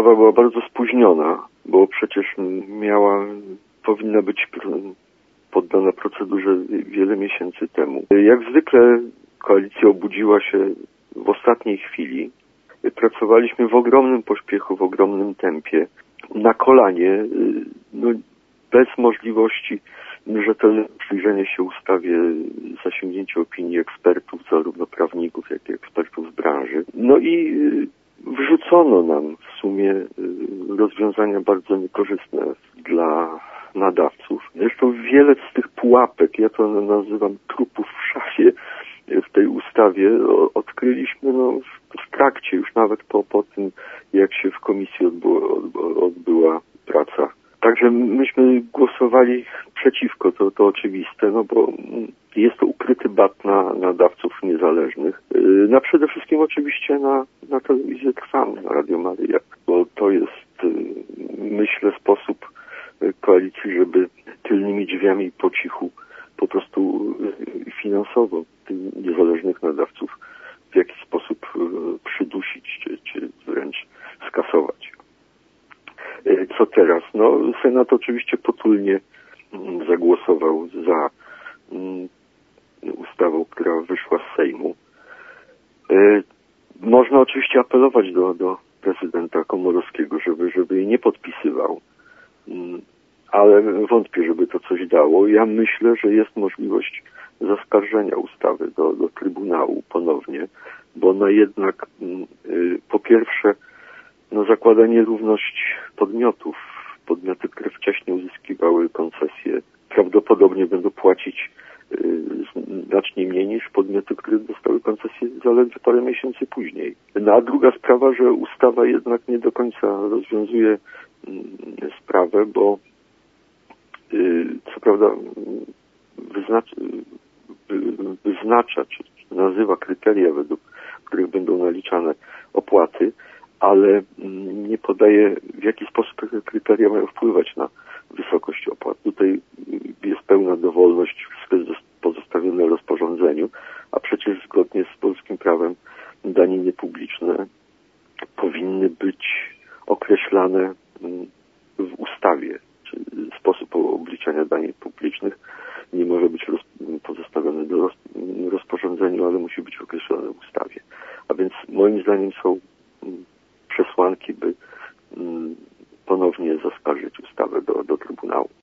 ustawa była bardzo spóźniona, bo przecież powinna być poddana procedurze wiele miesięcy temu. Jak zwykle koalicja obudziła się w ostatniej chwili. Pracowaliśmy w ogromnym pośpiechu, w ogromnym tempie, na kolanie, bez możliwości rzetelnego przyjrzenia się ustawie, zasięgnięcia opinii ekspertów, zarówno prawników, jak i ekspertów z branży. No i wrzucono nam w sumie rozwiązania bardzo niekorzystne dla nadawców. Zresztą wiele z tych pułapek, ja to nazywam trupów w szafie, w tej ustawie odkryliśmy w trakcie, już nawet po tym, jak się w komisji odbyła praca. Także myśmy głosowali przeciwko, to oczywiste, bo jest to ukryty bat na nadawców niezależnych. Przede wszystkim oczywiście na telewizję Trwam, na Radio Maryja, bo to jest, myślę, sposób koalicji, żeby tylnymi drzwiami po cichu po prostu finansowo tych niezależnych nadawców w jakiś sposób przydusić, czy wręcz skasować. Co teraz? Senat oczywiście potulnie zagłosował za ustawą, która wyszła z Sejmu. Można oczywiście apelować do prezydenta Komorowskiego, żeby jej nie podpisywał, ale wątpię, żeby to coś dało. Ja myślę, że jest możliwość zaskarżenia ustawy do Trybunału ponownie, bo ona jednak po pierwsze zakłada nierówność podmiotów. Podmioty, które wcześniej uzyskiwały koncesje, prawdopodobnie będą płacić znacznie mniej niż podmioty, które dostały koncesję zaledwie parę miesięcy później. A druga sprawa, że ustawa jednak nie do końca rozwiązuje sprawę, bo co prawda wyznacza, czy nazywa kryteria, według których będą naliczane opłaty, ale nie podaje, w jaki sposób te kryteria mają wpływać na wysokość opłat. Tutaj jest pełna dowolność, wszystko jest pozostawione rozporządzeniu, a przecież zgodnie z polskim prawem daniny publiczne powinny być określane w ustawie. Czy sposób obliczania danin publicznych nie może być pozostawiony do rozporządzeniu, ale musi być określony w ustawie. A więc moim zdaniem są